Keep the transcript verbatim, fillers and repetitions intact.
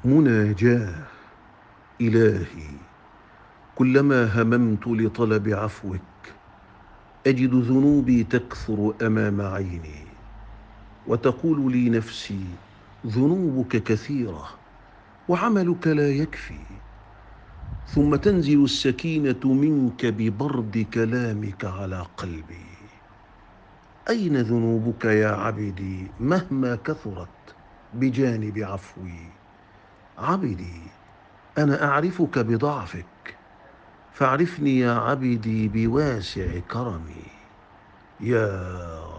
مناجاة. إلهي، كلما هممت لطلب عفوك أجد ذنوبي تكثر أمام عيني، وتقول لي نفسي: ذنوبك كثيرة وعملك لا يكفي. ثم تنزل السكينة منك ببرد كلامك على قلبي. أين ذنوبك يا عبدي مهما كثرت بجانب عفوي؟ عبدي، أنا أعرفك بضعفك، فاعرفني يا عبدي بواسع كرمي. يا